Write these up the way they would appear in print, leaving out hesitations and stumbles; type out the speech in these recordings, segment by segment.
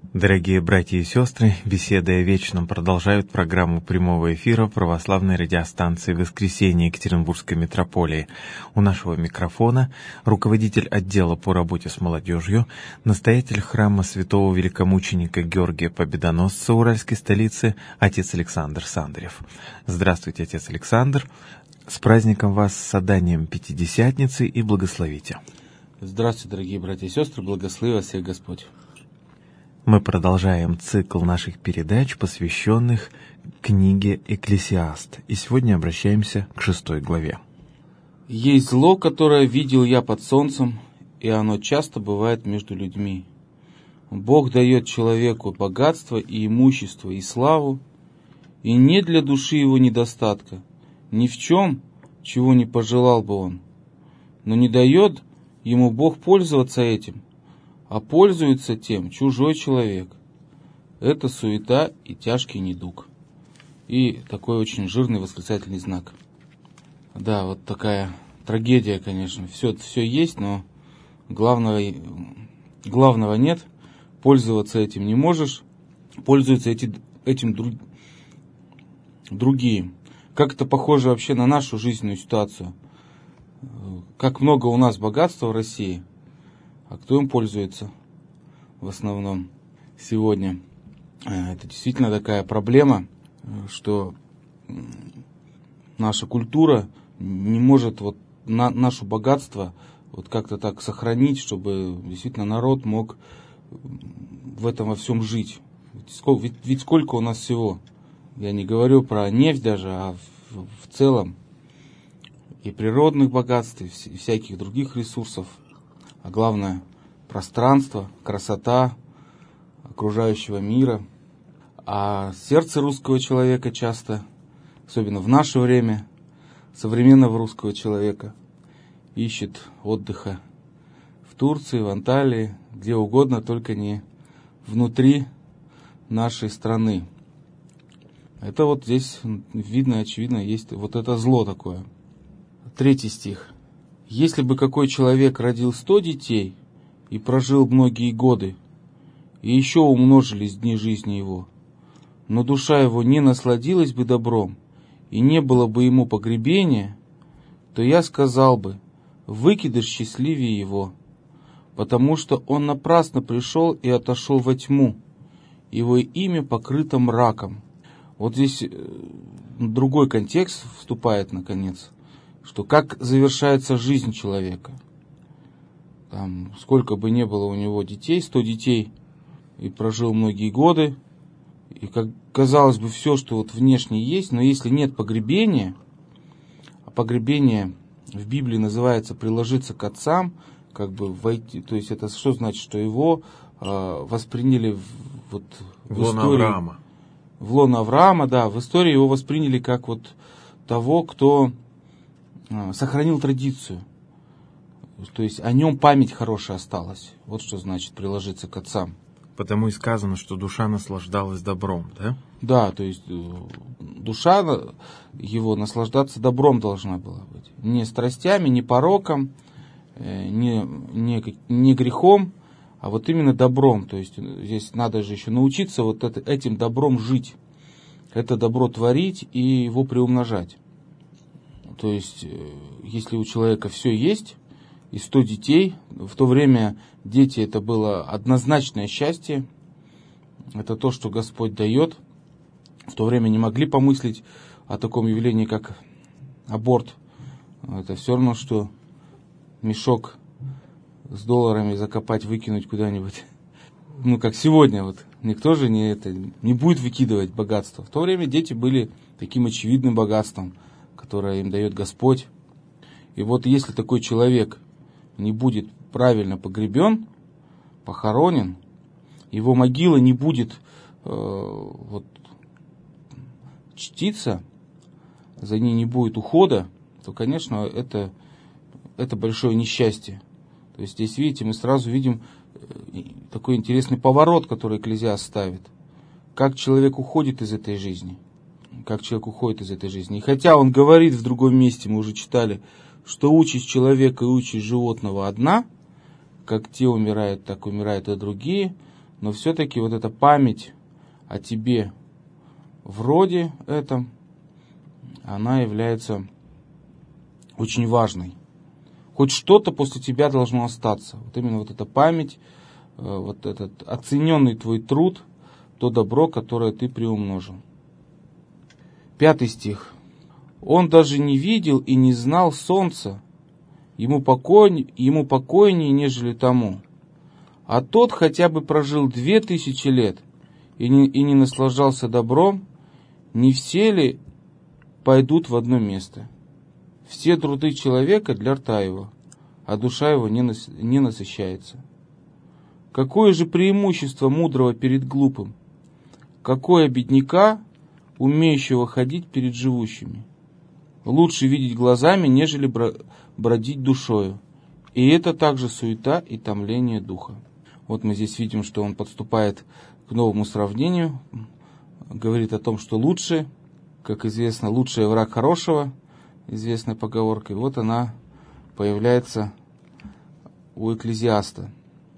Дорогие братья и сестры, беседы о вечном продолжают программу прямого эфира православной радиостанции «Воскресенье» Екатеринбургской митрополии. У нашего микрофона руководитель отдела по работе с молодежью, настоятель храма святого великомученика Георгия Победоносца Уральской столицы, отец Александр Сандарев. Здравствуйте, отец Александр. С праздником вас, с оданием Пятидесятницы, и благословите. Здравствуйте, дорогие братья и сестры, благослови вас всех Господь. Мы продолжаем цикл наших передач, посвященных книге «Экклесиаст», и сегодня обращаемся к 6 главе. «Есть зло, которое видел я под солнцем, и оно часто бывает между людьми. Бог дает человеку богатство и имущество, и славу, и нет для души его недостатка, ни в чем, чего не пожелал бы он. Но не дает ему Бог пользоваться этим, а пользуется тем чужой человек. Это суета и тяжкий недуг». И такой очень жирный восклицательный знак. Да, вот такая трагедия, конечно. Все есть, но главного нет. Пользоваться этим не можешь. Пользуются этим другие. Как это похоже вообще на нашу жизненную ситуацию? Как много у нас богатства в России, а кто им пользуется в основном сегодня? Это действительно такая проблема, что наша культура не может наше богатство как-то так сохранить, чтобы действительно народ мог в этом во всем жить. Ведь сколько у нас всего? Я не говорю про нефть даже, а в целом и природных богатств, и всяких других ресурсов. А главное, пространство, красота окружающего мира. А сердце русского человека часто, особенно в наше время, современного русского человека, ищет отдыха в Турции, в Анталии, где угодно, только не внутри нашей страны. Это вот здесь видно, очевидно, есть вот это зло такое. 3 стих. «Если бы какой человек родил 100 детей и прожил многие годы, и еще умножились дни жизни его, но душа его не насладилась бы добром, и не было бы ему погребения, то я сказал бы: выкидыш счастливее его, потому что он напрасно пришел и отошел во тьму, его имя покрыто мраком». Вот здесь другой контекст вступает, наконец, что как завершается жизнь человека. Там, сколько бы ни было у него детей, 100 детей, и прожил многие годы, и, как казалось бы, все, что вот внешне есть, но если нет погребения, а погребение в Библии называется приложиться к отцам, как бы войти, то есть это что значит, что его восприняли в лоно истории, Авраама. В лоно Авраама, да, в истории его восприняли как вот того, кто сохранил традицию. То есть о нем память хорошая осталась. Вот что значит приложиться к отцам. Потому и сказано, что душа наслаждалась добром, да? Да, то есть душа его наслаждаться добром должна была быть. Не страстями, не пороком, не грехом, а вот именно добром. То есть здесь надо же еще научиться вот этим добром жить. Это добро творить и его приумножать. То есть, если у человека все есть, и 100 детей, в то время дети это было однозначное счастье, это то, что Господь дает. В то время не могли помыслить о таком явлении, как аборт. Это все равно, что мешок с долларами закопать, выкинуть куда-нибудь. Как сегодня, никто же не будет выкидывать богатство. В то время дети были таким очевидным богатством, которое им дает Господь. И вот если такой человек не будет правильно погребен, похоронен, его могила не будет чтиться, за ней не будет ухода, то, конечно, это большое несчастье. То есть здесь, видите, мы сразу видим такой интересный поворот, который Экклезиаст ставит. Как человек уходит из этой жизни. И хотя он говорит в другом месте, мы уже читали, что участь человека и участь животного одна, как те умирают, так умирают и другие, но все-таки вот эта память о тебе в роде этом, она является очень важной. Хоть что-то после тебя должно остаться. Вот именно вот эта память, вот этот оцененный твой труд, то добро, которое ты приумножил. 5 стих. Он даже не видел и не знал солнца, ему покойнее, нежели тому. А тот хотя бы прожил 2000 лет и не наслаждался добром, не все ли пойдут в одно место? Все труды человека для рта его, а душа его не насыщается. Какое же преимущество мудрого перед глупым? Какое бедняка, умеющего ходить перед живущими? Лучше видеть глазами, нежели бродить душою. И это также суета и томление духа. Вот мы здесь видим, что он подступает к новому сравнению, говорит о том, что лучше, как известно, лучший враг хорошего, известная поговорка. И вот она появляется у Экклезиаста.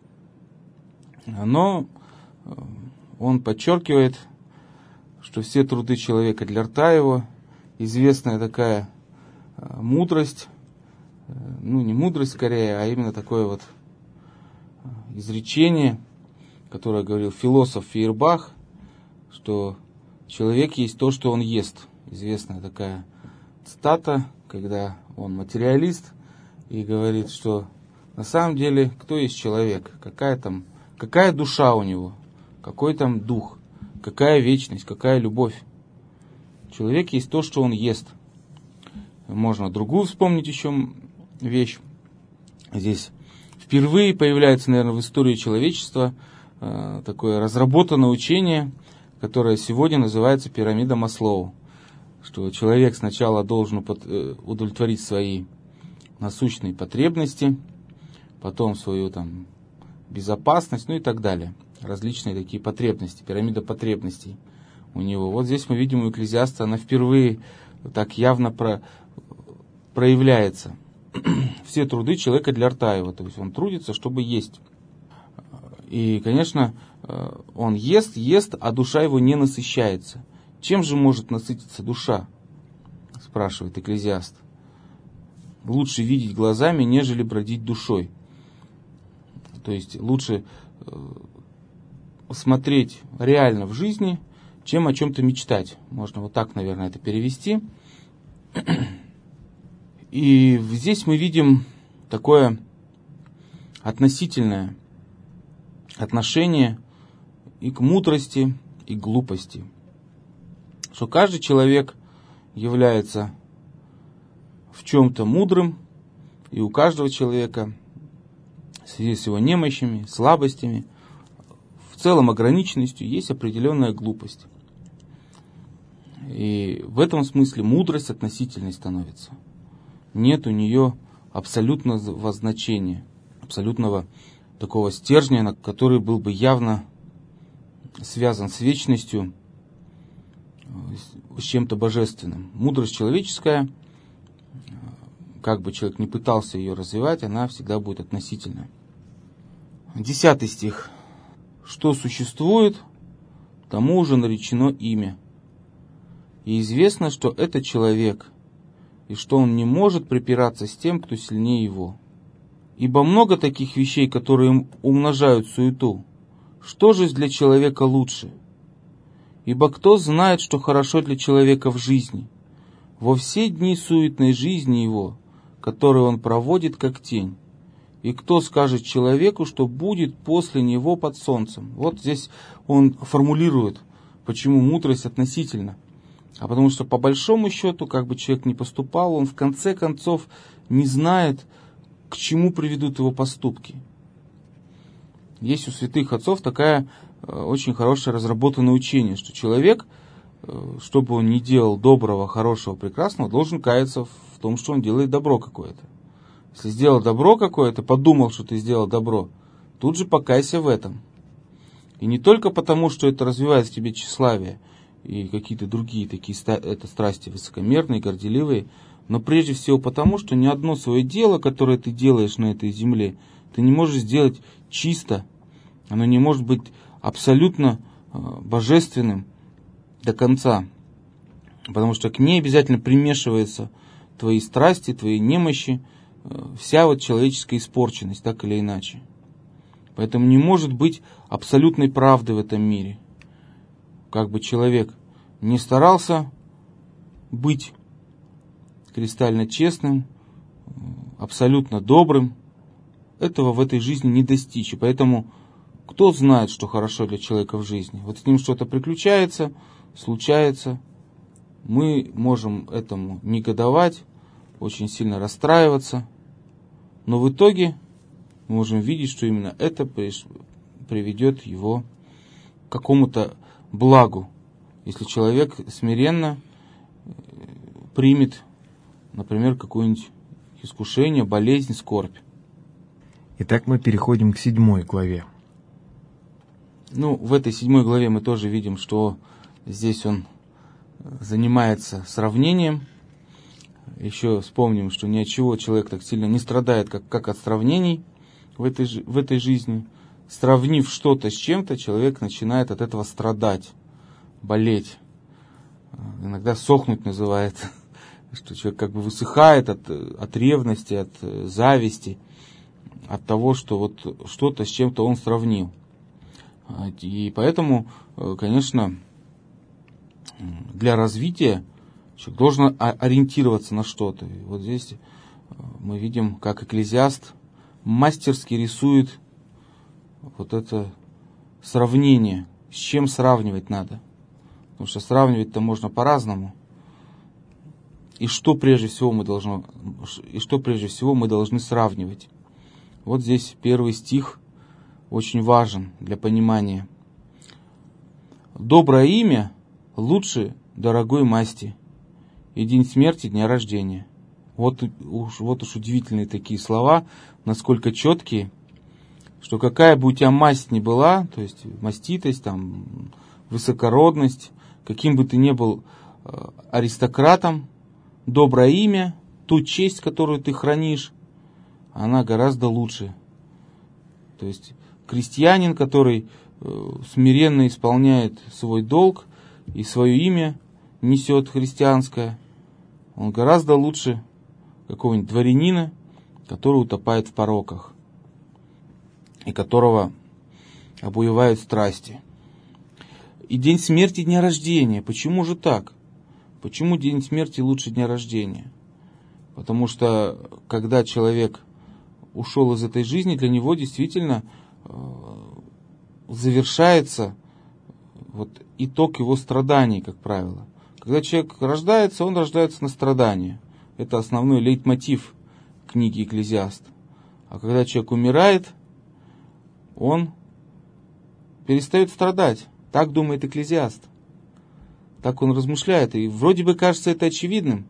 Но он подчеркивает, что все труды человека для рта его, известная такая мудрость, не мудрость скорее, а именно такое вот изречение, которое говорил философ Фейербах, что человек есть то, что он ест. Известная такая цитата, когда он материалист и говорит, что на самом деле кто есть человек, какая душа у него, какой там дух, какая вечность, какая любовь. Человек есть то, что он ест. Можно другую вспомнить еще вещь. Здесь впервые появляется, наверное, в истории человечества такое разработанное учение, которое сегодня называется пирамида Маслоу. Что человек сначала должен удовлетворить свои насущные потребности, потом свою безопасность, и так далее. Различные такие потребности, пирамида потребностей у него. Вот здесь мы видим у Экклезиаста, она впервые так явно проявляется. Все труды человека для рта его, то есть он трудится, чтобы есть. И, конечно, он ест, а душа его не насыщается. Чем же может насытиться душа? Спрашивает Экклезиаст. Лучше видеть глазами, нежели бродить душой. То есть лучше смотреть реально в жизни, чем о чем-то мечтать. Можно вот так, наверное, это перевести. И здесь мы видим такое относительное отношение и к мудрости, и к глупости. Что каждый человек является в чем-то мудрым, и у каждого человека в связи с его немощами, слабостями, в целом ограниченностью есть определенная глупость. И в этом смысле мудрость относительной становится. Нет у нее абсолютного значения, абсолютного такого стержня, который был бы явно связан с вечностью, с чем-то божественным. Мудрость человеческая, как бы человек ни пытался ее развивать, она всегда будет относительная. 10 стих. Что существует, тому уже наречено имя. И известно, что это человек, и что он не может припираться с тем, кто сильнее его. Ибо много таких вещей, которые умножают суету. Что же для человека лучше? Ибо кто знает, что хорошо для человека в жизни? Во все дни суетной жизни его, которые он проводит как тень. И кто скажет человеку, что будет после него под солнцем? Вот здесь он формулирует, почему мудрость относительно. А потому что по большому счету, как бы человек ни поступал, он в конце концов не знает, к чему приведут его поступки. Есть у святых отцов такая очень хорошее разработанное учение, что человек, что бы он ни делал доброго, хорошего, прекрасного, должен каяться в том, что он делает добро какое-то. Если сделал добро какое-то, подумал, что ты сделал добро, тут же покайся в этом. И не только потому, что это развивает в тебе тщеславие и какие-то другие такие страсти высокомерные, горделивые, но прежде всего потому, что ни одно свое дело, которое ты делаешь на этой земле, ты не можешь сделать чисто. Оно не может быть абсолютно божественным до конца. Потому что к ней обязательно примешиваются твои страсти, твои немощи, вся вот человеческая испорченность, так или иначе. Поэтому не может быть абсолютной правды в этом мире. Как бы человек не старался быть кристально честным, абсолютно добрым, этого в этой жизни не достичь. И поэтому кто знает, что хорошо для человека в жизни? Вот с ним что-то приключается, случается, мы можем этому негодовать, очень сильно расстраиваться, но в итоге мы можем видеть, что именно это приведет его к какому-то благу, если человек смиренно примет, например, какое-нибудь искушение, болезнь, скорбь. Итак, мы переходим к 7 главе. В этой 7 главе мы тоже видим, что здесь он занимается сравнением. Еще вспомним, что ни от чего человек так сильно не страдает, как от сравнений в этой жизни. Сравнив что-то с чем-то, человек начинает от этого страдать, болеть. Иногда сохнуть называют, что человек как бы высыхает от ревности, от зависти, от того, что вот что-то с чем-то он сравнил. И поэтому, конечно, для развития человек должен ориентироваться на что-то. И вот здесь мы видим, как Экклезиаст мастерски рисует вот это сравнение, с чем сравнивать надо. Потому что сравнивать-то можно по-разному. И что прежде всего мы должны сравнивать. Вот здесь 1 стих очень важен для понимания. «Доброе имя лучше дорогой масти, и день смерти, дня рождения». Вот уж удивительные такие слова, насколько четкие, что какая бы у тебя масть ни была, то есть маститость, высокородность, каким бы ты ни был аристократом, доброе имя, ту честь, которую ты хранишь, она гораздо лучше. То есть крестьянин, который смиренно исполняет свой долг и свое имя несет христианское, он гораздо лучше какого-нибудь дворянина, который утопает в пороках и которого обуевают страсти. И день смерти, дня рождения. Почему же так? Почему день смерти лучше дня рождения? Потому что когда человек ушел из этой жизни, для него действительно завершается итог его страданий, как правило. Когда человек рождается, он рождается на страдания. Это основной лейтмотив книги «Экклезиаст». А когда человек умирает, он перестает страдать. Так думает Экклезиаст. Так он размышляет. И вроде бы кажется это очевидным.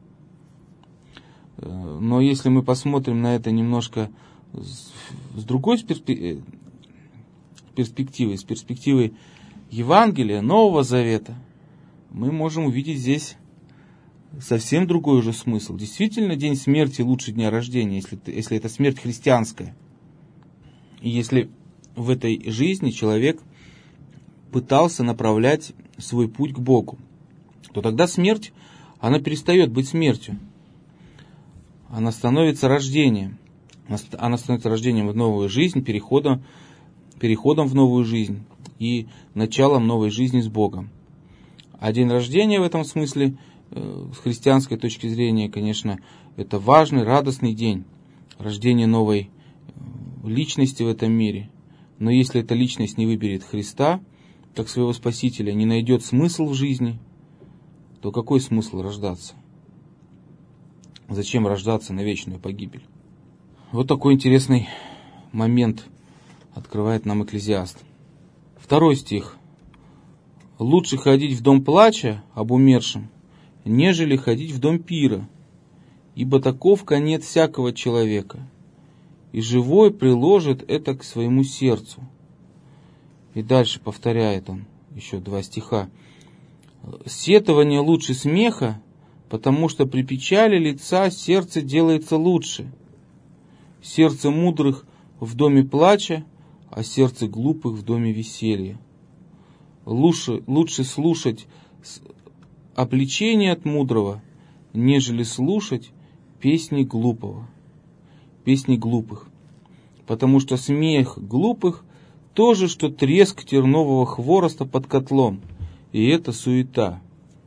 Но если мы посмотрим на это немножко с другой перспективы, с перспективы Евангелия, Нового Завета, мы можем увидеть здесь совсем другой уже смысл. Действительно, день смерти лучше дня рождения, если это смерть христианская. И если в этой жизни человек пытался направлять свой путь к Богу, то тогда смерть, она перестает быть смертью. Она становится рождением. Она становится рождением в новую жизнь, переходом в новую жизнь и началом новой жизни с Богом. А день рождения в этом смысле, с христианской точки зрения, конечно, это важный, радостный день. Рождение новой личности в этом мире. Но если эта личность не выберет Христа, как своего Спасителя, не найдет смысл в жизни, то какой смысл рождаться? Зачем рождаться на вечную погибель? Вот такой интересный момент открывает нам Экклезиаст. 2 стих. «Лучше ходить в дом плача об умершем, нежели ходить в дом пира, ибо таков конец всякого человека, и живой приложит это к своему сердцу». И дальше повторяет он, еще 2 стиха. «Сетование лучше смеха, потому что при печали лица сердце делается лучше. Сердце мудрых в доме плача, а сердце глупых в доме веселья». лучше слушать обличение от мудрого, нежели слушать песни глупых. Потому что смех глупых то же, что треск тернового хвороста под котлом. И это суета.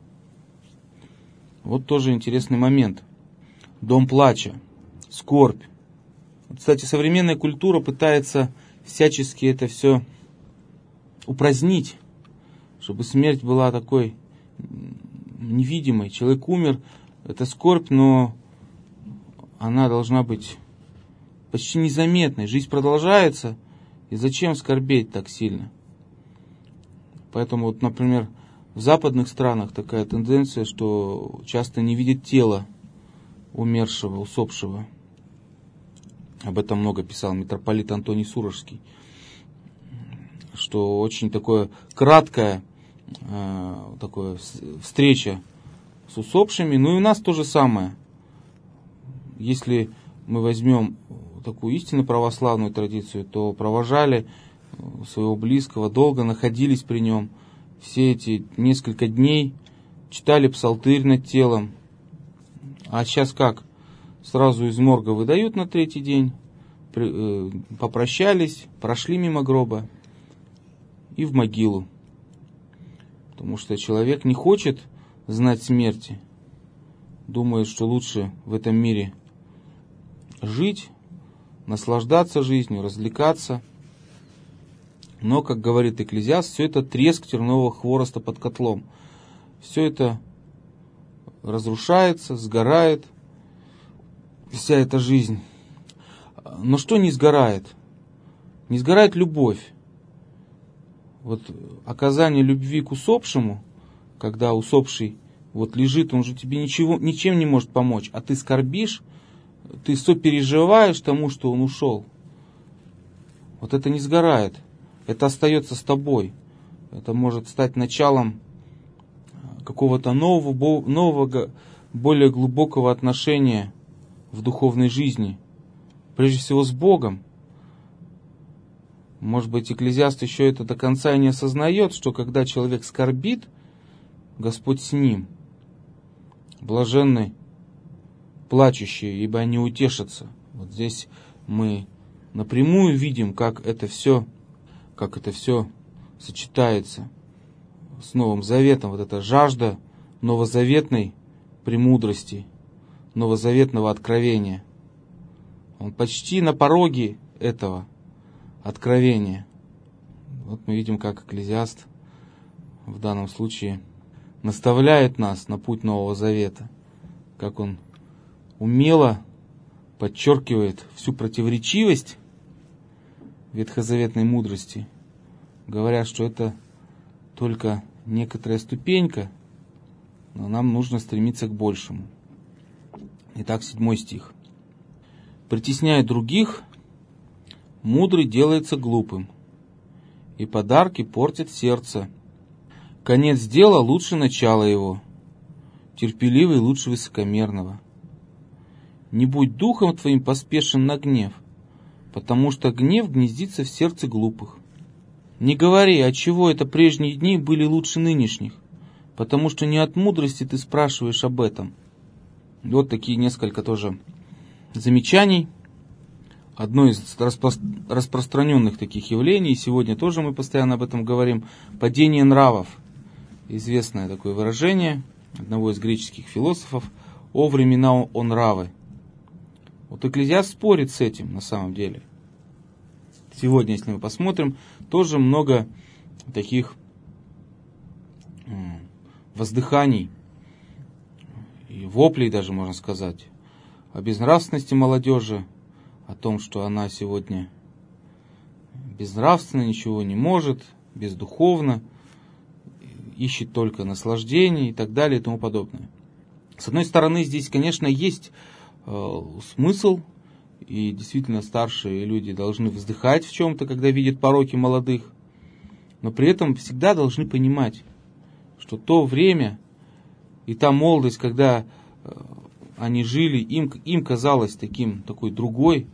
Вот тоже интересный момент. Дом плача, скорбь. Кстати, современная культура пытается всячески это все упразднить, чтобы смерть была такой невидимой. Человек умер, это скорбь, но она должна быть почти незаметной. Жизнь продолжается, и зачем скорбеть так сильно? Поэтому, вот, например, в западных странах такая тенденция, что часто не видят тело умершего, усопшего. Об этом много писал митрополит Антоний Сурожский. Что очень такое краткая встреча с усопшими. Ну и у нас то же самое. Если мы возьмем такую истинно православную традицию, то провожали своего близкого, долго находились при нем. Все эти несколько дней читали псалтырь над телом. А сейчас как? Сразу из морга выдают на третий день, попрощались, прошли мимо гроба и в могилу. Потому что человек не хочет знать смерти. Думает, что лучше в этом мире жить, наслаждаться жизнью, развлекаться. Но, как говорит Экклезиаст, все это треск тернового хвороста под котлом. Все это разрушается, сгорает, вся эта жизнь. Но что не сгорает? Не сгорает любовь. Вот оказание любви к усопшему, когда усопший вот лежит, он же тебе ничем не может помочь, а ты скорбишь, ты сопереживаешь тому, что он ушел. Вот это не сгорает. Это остается с тобой. Это может стать началом какого-то нового, более глубокого отношения в духовной жизни. Прежде всего с Богом. Может быть, Экклезиаст еще это до конца и не осознает, что когда человек скорбит, Господь с ним. Блаженны плачущие, ибо они утешатся. Вот здесь мы напрямую видим, как это все сочетается с Новым Заветом. Вот эта жажда новозаветной премудрости, новозаветного откровения. Он почти на пороге этого откровения. Вот мы видим, как Экклезиаст в данном случае наставляет нас на путь Нового Завета, как он умело подчеркивает всю противоречивость ветхозаветной мудрости, говоря, что это только некоторая ступенька, но нам нужно стремиться к большему. Итак, 7 стих. «Притесняя других, мудрый делается глупым, и подарки портят сердце. Конец дела лучше начала его, терпеливый лучше высокомерного. Не будь духом твоим поспешен на гнев, потому что гнев гнездится в сердце глупых. Не говори, отчего это прежние дни были лучше нынешних, потому что не от мудрости ты спрашиваешь об этом». Вот такие несколько тоже замечаний. Одно из распространенных таких явлений, и сегодня тоже мы постоянно об этом говорим, падение нравов. Известное такое выражение одного из греческих философов: «О времена, о нравы». Вот Экклезиаст спорит с этим на самом деле. Сегодня, если мы посмотрим, тоже много таких воздыханий и воплей даже, можно сказать, о безнравственности молодежи, о том, что она сегодня безнравственна, ничего не может, бездуховна, ищет только наслаждение и так далее и тому подобное. С одной стороны, здесь, конечно, есть смысл, и действительно старшие люди должны вздыхать в чем-то, когда видят пороки молодых, но при этом всегда должны понимать, что то время и та молодость, когда они жили, им казалось такой другой,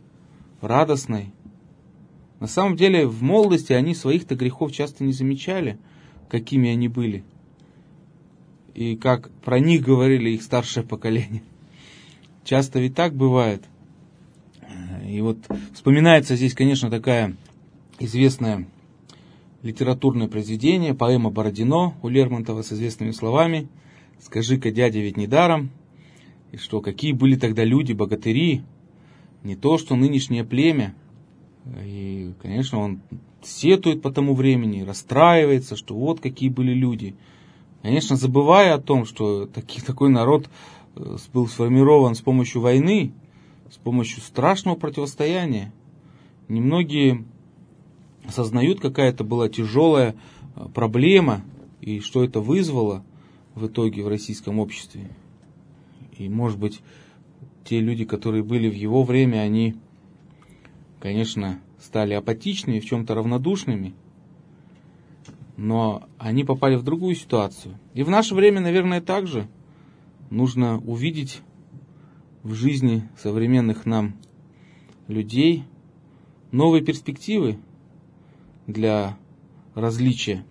радостной. На самом деле в молодости они своих-то грехов часто не замечали. какими они были. И как про них говорили их старшее поколение. Часто ведь так бывает. И вот вспоминается здесь, конечно, такая известное литературное произведение, поэма «Бородино» у Лермонтова с известными словами: «Скажи-ка, дядя, ведь не даром, и что, какие были тогда люди, богатыри, не то, что нынешнее племя». И, конечно, он сетует по тому времени, расстраивается, что вот какие были люди. Конечно, забывая о том, что такой народ был сформирован с помощью войны, с помощью страшного противостояния. Немногие осознают, какая это была тяжелая проблема и что это вызвало в итоге в российском обществе. И, может быть, те люди, которые были в его время, они, конечно, стали апатичными, в чем-то равнодушными, но они попали в другую ситуацию. И в наше время, наверное, также нужно увидеть в жизни современных нам людей новые перспективы для различия.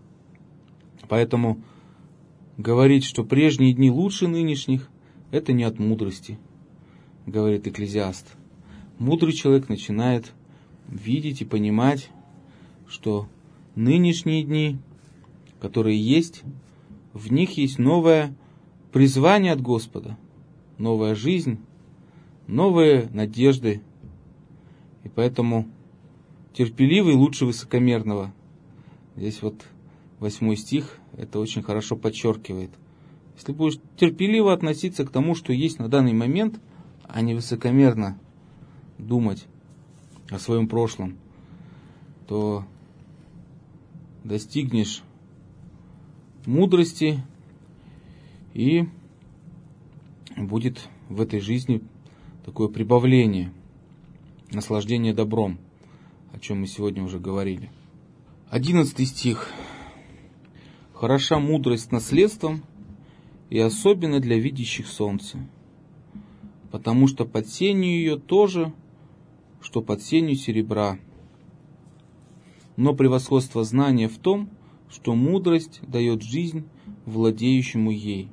Поэтому говорить, что прежние дни лучше нынешних, это не от мудрости, говорит Экклезиаст. Мудрый человек начинает видеть и понимать, что нынешние дни, которые есть, в них есть новое призвание от Господа, новая жизнь, новые надежды. И поэтому терпеливый лучше высокомерного. Здесь вот 8 стих это очень хорошо подчеркивает. Если будешь терпеливо относиться к тому, что есть на данный момент, а не высокомерно думать о своем прошлом, то достигнешь мудрости, и будет в этой жизни такое прибавление, наслаждение добром, о чем мы сегодня уже говорили. 11 стих. «Хороша мудрость наследством, и особенно для видящих солнце, потому что под сенью ее тоже, что под сенью серебра. Но превосходство знания в том, что мудрость дает жизнь владеющему ей.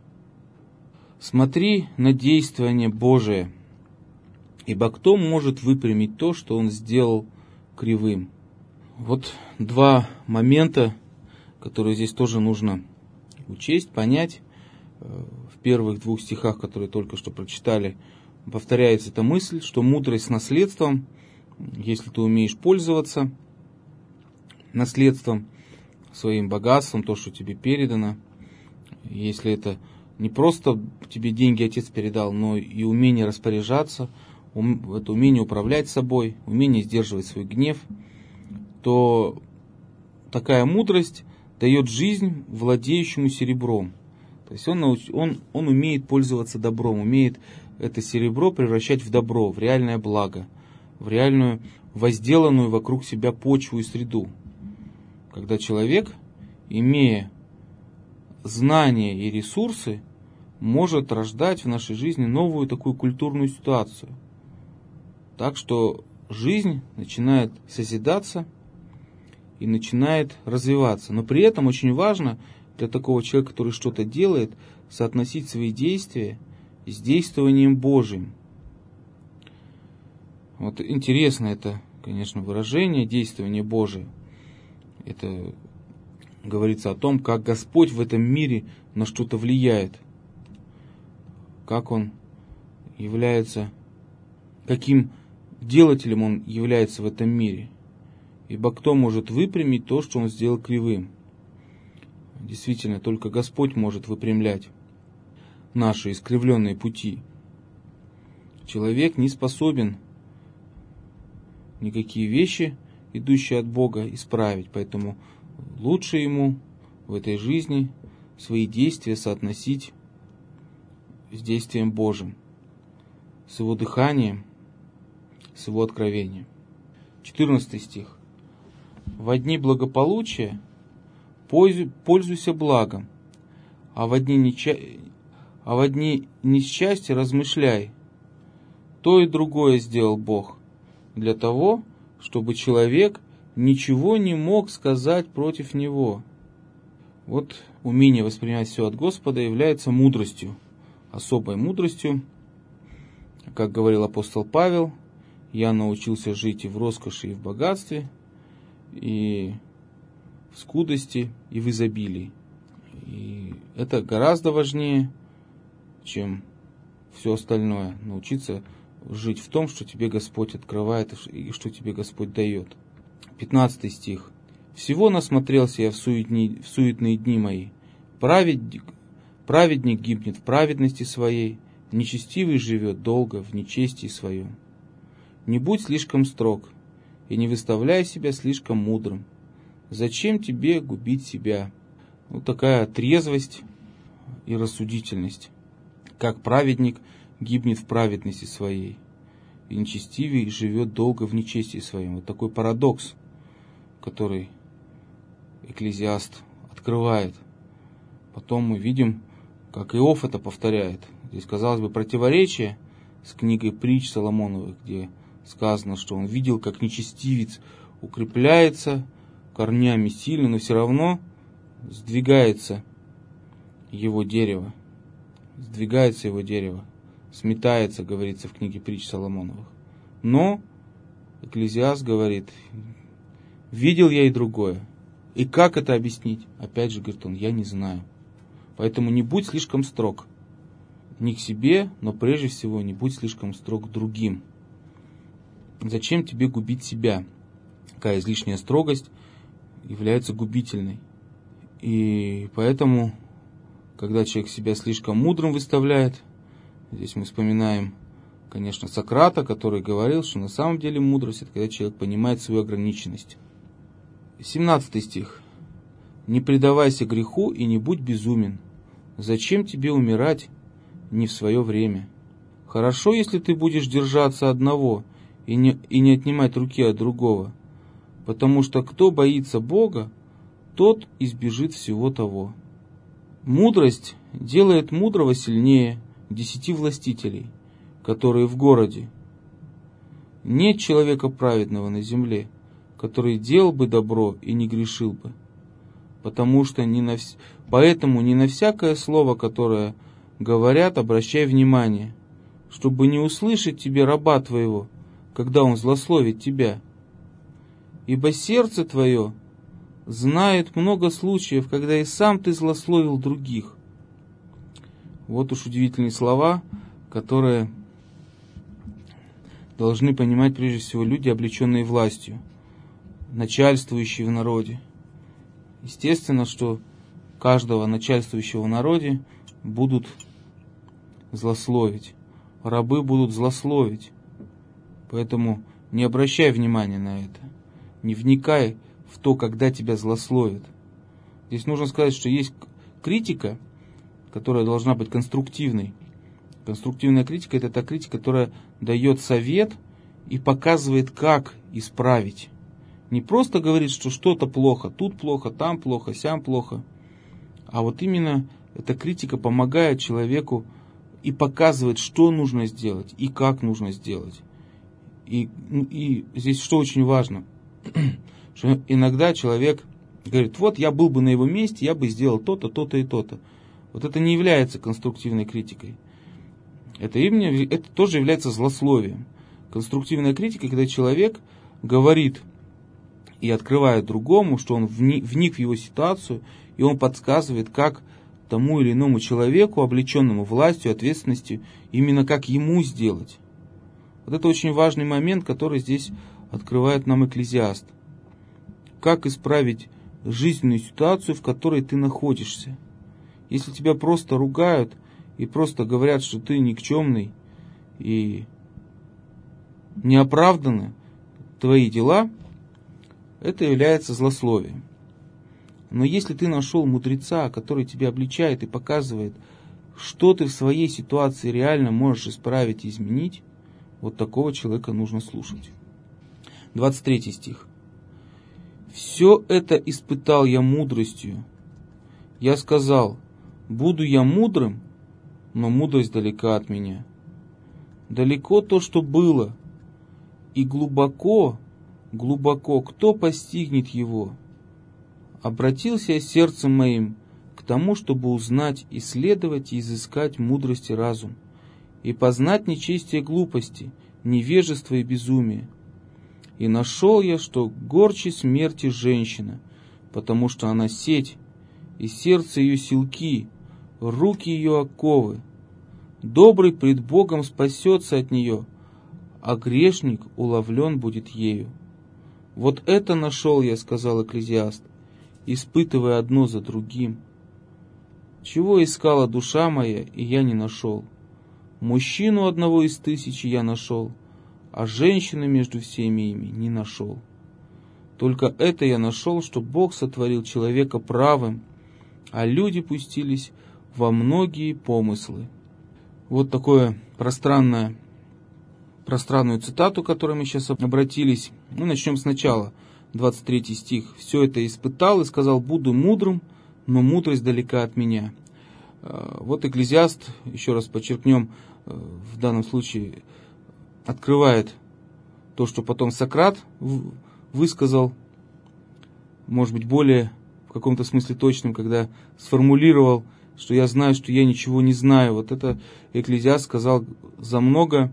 Смотри на действование Божие, ибо кто может выпрямить то, что он сделал кривым?» Вот 2 момента, которые здесь тоже нужно учесть, понять. В первых 2 стихах, которые только что прочитали, повторяется эта мысль, что мудрость с наследством, если ты умеешь пользоваться наследством, своим богатством, то, что тебе передано, если это не просто тебе деньги отец передал, но и умение распоряжаться, это умение управлять собой, умение сдерживать свой гнев, то такая мудрость дает жизнь владеющему серебром. То есть он умеет пользоваться добром, умеет это серебро превращать в добро, в реальное благо, в реальную возделанную вокруг себя почву и среду. Когда человек, имея знания и ресурсы, может рождать в нашей жизни новую такую культурную ситуацию. Так что жизнь начинает созидаться и начинает развиваться. Но при этом очень важно для такого человека, который что-то делает, соотносить свои действия с действованием Божьим. Вот интересно это, конечно, выражение «действование Божие». Это говорится о том, как Господь в этом мире на что-то влияет, как Он является, каким делателем Он является в этом мире. Ибо кто может выпрямить то, что Он сделал кривым? Действительно, только Господь может выпрямлять наши искривленные пути. Человек не способен никакие вещи, идущие от Бога, исправить. Поэтому лучше ему в этой жизни свои действия соотносить с действием Божьим, с Его дыханием, с Его откровением. 14 стих. «Во дни благополучия пользуйся благом, а во дни несчастья размышляй. То и другое сделал Бог, для того, чтобы человек ничего не мог сказать против него». Вот умение воспринимать все от Господа является мудростью, особой мудростью. Как говорил апостол Павел, я научился жить и в роскоши, и в богатстве, и в скудости, и в изобилии. И это гораздо важнее, чем все остальное. Научиться жить в том, что тебе Господь открывает и что тебе Господь дает. 15 стих. «Всего насмотрелся я в суетные дни мои. Праведник гибнет в праведности своей, нечестивый живет долго в нечестии своем. Не будь слишком строг, и не выставляй себя слишком мудрым. Зачем тебе губить себя?» Вот такая трезвость и рассудительность. Как праведник гибнет в праведности своей, и нечестивый живет долго в нечестии своем. Вот такой парадокс, который Экклезиаст открывает. Потом мы видим, как Иов это повторяет. Здесь, казалось бы, противоречие с книгой притч Соломоновых, где сказано, что он видел, как нечестивец укрепляется корнями сильно, но все равно сдвигается его дерево. Сметается, говорится в книге притч Соломоновых. Но Экклезиаст говорит, видел я и другое. И как это объяснить? Опять же, говорит он, я не знаю. Поэтому не будь слишком строг. Не к себе, но прежде всего не будь слишком строг к другим. Зачем тебе губить себя? Такая излишняя строгость является губительной. И поэтому, когда человек себя слишком мудрым выставляет, здесь мы вспоминаем, конечно, Сократа, который говорил, что на самом деле мудрость – это когда человек понимает свою ограниченность. 17 стих. «Не предавайся греху и не будь безумен. Зачем тебе умирать не в свое время? Хорошо, если ты будешь держаться одного и не отнимать руки от другого, потому что кто боится Бога, тот избежит всего того». Мудрость делает мудрого сильнее 10 властителей, которые в городе. Нет человека праведного на земле, который делал бы добро и не грешил бы. Поэтому не на всякое слово, которое говорят, обращай внимание, чтобы не услышать тебе раба твоего, когда он злословит тебя. Ибо сердце твое знает много случаев, когда и сам ты злословил других. Вот уж удивительные слова, которые должны понимать прежде всего люди, облеченные властью, начальствующие в народе. Естественно, что каждого начальствующего в народе будут злословить. Рабы будут злословить. Поэтому не обращай внимания на это. Не вникай в то, когда тебя злословят. Здесь нужно сказать, что есть критика, которая должна быть конструктивной. Конструктивная критика – это та критика, которая дает совет и показывает, как исправить. Не просто говорит, что что-то плохо, тут плохо, там плохо, сям плохо. А вот именно эта критика помогает человеку и показывает, что нужно сделать и как нужно сделать. И здесь что очень важно, что иногда человек говорит, вот я был бы на его месте, я бы сделал то-то, то-то и то-то. Вот это не является конструктивной критикой. Это тоже является злословием. Конструктивная критика, когда человек говорит и открывает другому, что он вник в его ситуацию, и он подсказывает, как тому или иному человеку, облеченному властью, ответственностью, именно как ему сделать. Вот это очень важный момент, который здесь открывает нам Экклезиаст. Как исправить жизненную ситуацию, в которой ты находишься. Если тебя просто ругают и просто говорят, что ты никчемный и неоправданны твои дела, это является злословием. Но если ты нашел мудреца, который тебя обличает и показывает, что ты в своей ситуации реально можешь исправить и изменить, вот такого человека нужно слушать. 23 стих. «Все это испытал я мудростью. Я сказал, буду я мудрым, но мудрость далека от меня. Далеко то, что было, и глубоко, глубоко кто постигнет его? Обратился я сердцем моим к тому, чтобы узнать, исследовать и изыскать мудрость и разум, и познать нечестие глупости, невежество и безумие. И нашел я, что горче смерти женщина, потому что она сеть, и сердце ее силки, руки ее оковы. Добрый пред Богом спасется от нее, а грешник уловлен будет ею. Вот это нашел я, сказал Экклезиаст, испытывая одно за другим. Чего искала душа моя, и я не нашел? Мужчину одного из 1000 я нашел, а женщины между всеми ими не нашел. Только это я нашел, что Бог сотворил человека правым, а люди пустились во многие помыслы. Вот такое пространную цитату, к которой мы сейчас обратились. Мы начнем сначала. 23 стих. «Все это испытал и сказал, буду мудрым, но мудрость далека от меня». Вот Экклезиаст, еще раз подчеркнем, в данном случае открывает то, что потом Сократ высказал, может быть, более в каком-то смысле точным, когда сформулировал, что я знаю, что я ничего не знаю. Вот это Экклезиаст сказал за много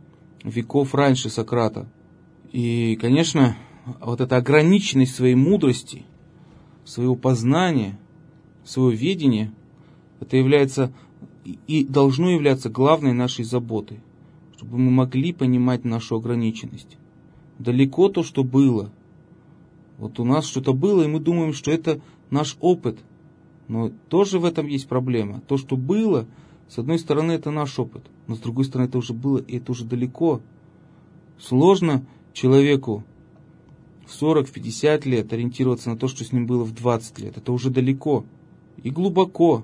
веков раньше Сократа. И, конечно, вот эта ограниченность своей мудрости, своего познания, своего ведения, это является и должно являться главной нашей заботой, чтобы мы могли понимать нашу ограниченность. Далеко то, что было. Вот у нас что-то было, и мы думаем, что это наш опыт. Но тоже в этом есть проблема. То, что было, с одной стороны, это наш опыт, но с другой стороны, это уже было, и это уже далеко. Сложно человеку в 40-50 лет ориентироваться на то, что с ним было в 20 лет. Это уже далеко и глубоко.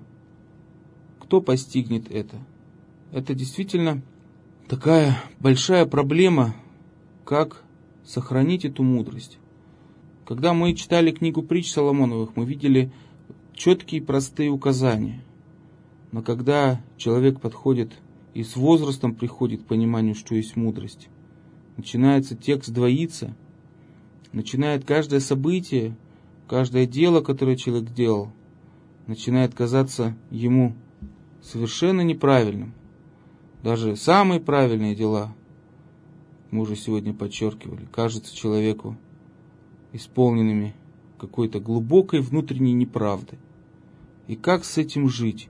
Кто постигнет это? Это действительно такая большая проблема, как сохранить эту мудрость. Когда мы читали книгу притч Соломоновых, мы видели четкие простые указания. Но когда человек подходит и с возрастом приходит к пониманию, что есть мудрость, начинается текст двоиться, начинает каждое событие, каждое дело, которое человек делал, начинает казаться ему совершенно неправильным. Даже самые правильные дела, мы уже сегодня подчеркивали, кажутся человеку исполненными какой-то глубокой внутренней неправды. И как с этим жить?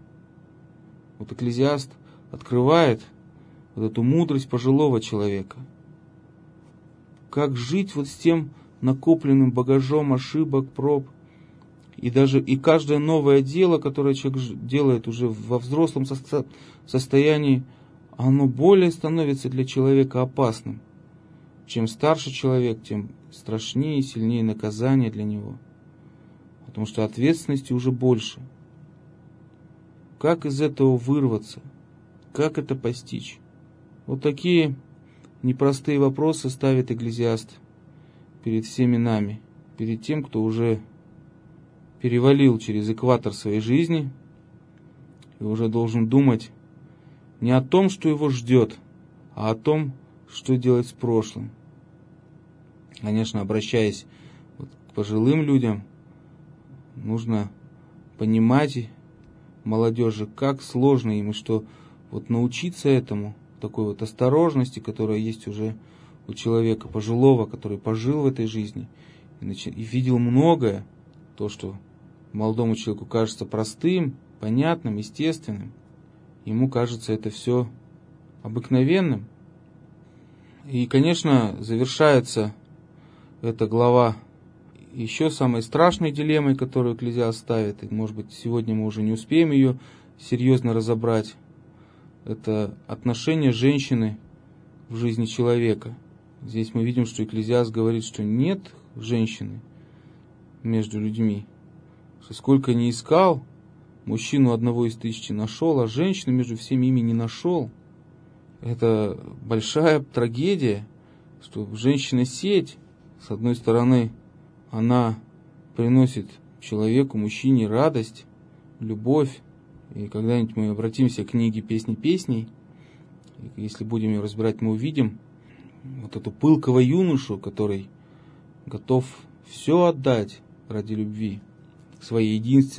Вот Экклезиаст открывает вот эту мудрость пожилого человека. Как жить вот с тем накопленным багажом ошибок, проб, и каждое новое дело, которое человек делает уже во взрослом состоянии, оно более становится для человека опасным. Чем старше человек, тем страшнее и сильнее наказание для него. Потому что ответственности уже больше. Как из этого вырваться? Как это постичь? Вот такие непростые вопросы ставит Экклезиаст перед всеми нами, перед тем, кто уже перевалил через экватор своей жизни и уже должен думать не о том, что его ждет, а о том, что делать с прошлым. Конечно, обращаясь к пожилым людям, нужно понимать молодежи, как сложно им, и что вот научиться этому, такой вот осторожности, которая есть уже у человека пожилого, который пожил в этой жизни и видел многое, то, что молодому человеку кажется простым, понятным, естественным, ему кажется это все обыкновенным. И, конечно, завершается эта глава еще самой страшной дилеммой, которую Экклезиаст ставит, и, может быть, сегодня мы уже не успеем ее серьезно разобрать. Это отношение женщины в жизни человека. Здесь мы видим, что Экклезиаст говорит, что нет женщины между людьми. Что сколько ни искал, мужчину одного из 1000 нашел, а женщину между всеми ими не нашел. Это большая трагедия, что женщина сеть, с одной стороны, она приносит человеку, мужчине радость, любовь. И когда-нибудь мы обратимся к книге «Песни песней». И если будем ее разбирать, мы увидим вот эту пылкого юношу, который готов все отдать ради любви, своей единственной,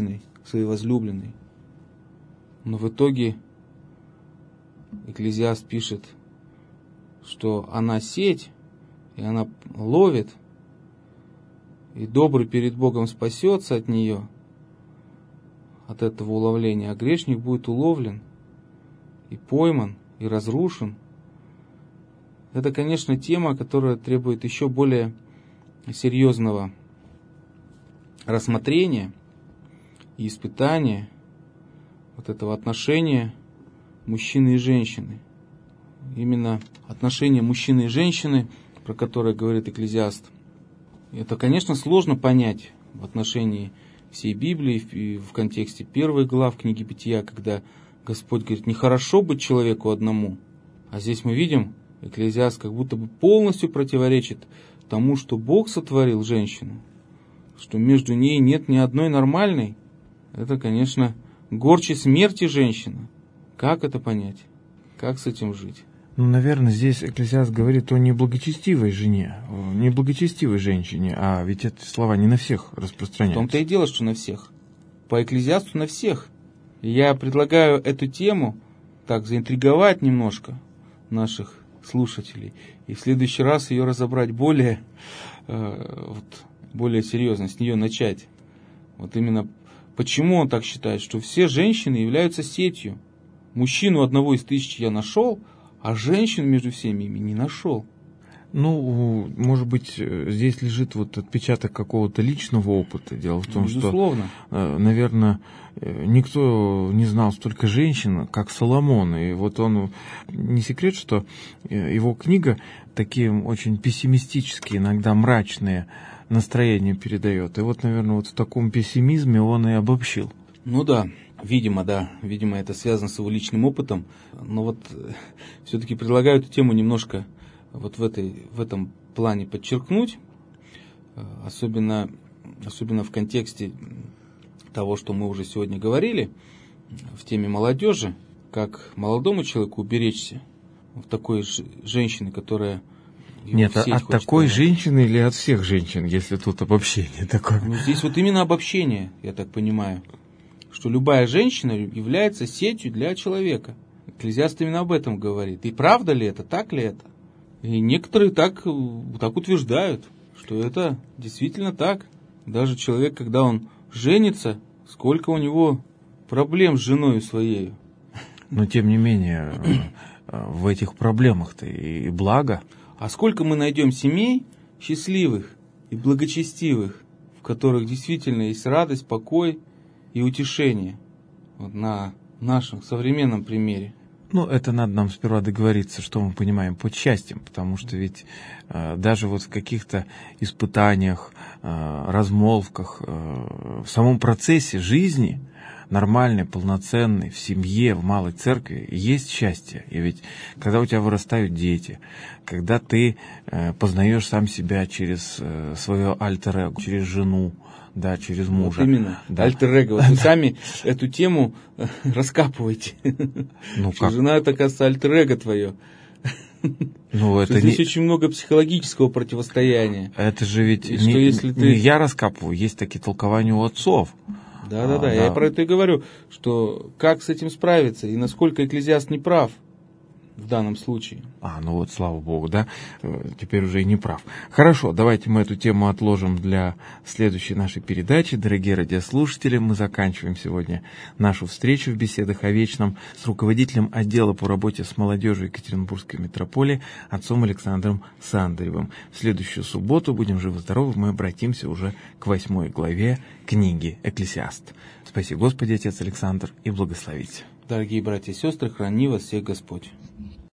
своей возлюбленной. Но в итоге Экклезиаст пишет, что она сеть, и она ловит, и добрый перед Богом спасется от нее, от этого уловления, а грешник будет уловлен и пойман, и разрушен. Это, конечно, тема, которая требует еще более серьезного рассмотрения и испытания вот этого отношения мужчины и женщины. Именно отношения мужчины и женщины, про которое говорит Экклезиаст, это, конечно, сложно понять в отношении всей Библии и в контексте первых глав книги Бытия, когда Господь говорит, нехорошо быть человеку одному. А здесь мы видим, Экклезиаст как будто бы полностью противоречит тому, что Бог сотворил женщину, что между ней нет ни одной нормальной. Это, конечно, горче смерти женщина. Как это понять? Как с этим жить? Ну, наверное, здесь Экклезиаст говорит о неблагочестивой жене, о неблагочестивой женщине, а ведь эти слова не на всех распространяются. В том-то и дело, что на всех. По Экклезиасту на всех. И я предлагаю эту тему так заинтриговать немножко наших слушателей, и в следующий раз ее разобрать более серьезно, с нее начать. Вот именно почему он так считает, что все женщины являются сетью. Мужчину одного из 1000 я нашел, а женщин между всеми ими не нашел. Ну, может быть, здесь лежит вот отпечаток какого-то личного опыта. Дело в том, безусловно, что, наверное, никто не знал столько женщин, как Соломон. И вот он, не секрет, что его книга такие очень пессимистические, иногда мрачные настроения передает. И вот, наверное, вот в таком пессимизме он и обобщил. Ну да. Видимо, это связано с его личным опытом, но вот все-таки предлагаю эту тему немножко вот в этом плане подчеркнуть, особенно в контексте того, что мы уже сегодня говорили, в теме молодежи, как молодому человеку уберечься от такой женщины, которая... Нет, от такой женщины или от всех женщин, если тут обобщение такое? Ну, здесь вот именно обобщение, я так понимаю. Что любая женщина является сетью для человека. Экклезиаст именно об этом говорит. И правда ли это, так ли это? И некоторые так утверждают, что это действительно так. Даже человек, когда он женится, сколько у него проблем с женой своей. Но тем не менее, в этих проблемах-то и благо. А сколько мы найдем семей счастливых и благочестивых, в которых действительно есть радость, покой и утешение, вот на нашем современном примере. Ну, это надо нам сперва договориться, что мы понимаем под счастьем, потому что ведь даже вот в каких-то испытаниях, размолвках, в самом процессе жизни, нормальной, полноценной, в семье, в малой церкви, есть счастье. И ведь когда у тебя вырастают дети, когда ты познаешь сам себя через свое альтер-эго, через жену, да, через мужа. Вот именно, да. Альтер-эго. Вот вы сами эту тему раскапываете. Ну, что жена, это, оказывается, альтер-эго твое. Ну, это здесь очень много психологического противостояния. Это же ведь не я раскапываю, есть такие толкования у отцов. Да, я про это и говорю, что как с этим справиться, и насколько Экклезиаст не прав в данном случае. Ну вот, слава Богу, да, теперь уже и не прав. Хорошо, давайте мы эту тему отложим для следующей нашей передачи. Дорогие радиослушатели, мы заканчиваем сегодня нашу встречу в беседах о вечном с руководителем отдела по работе с молодежью Екатеринбургской митрополии отцом Александром Сандаревым. В следующую субботу, будем живы-здоровы, мы обратимся уже к 8 главе книги «Экклесиаст». Спаси Господи, отец Александр, и благословите. Дорогие братья и сестры, храни вас всех Господь.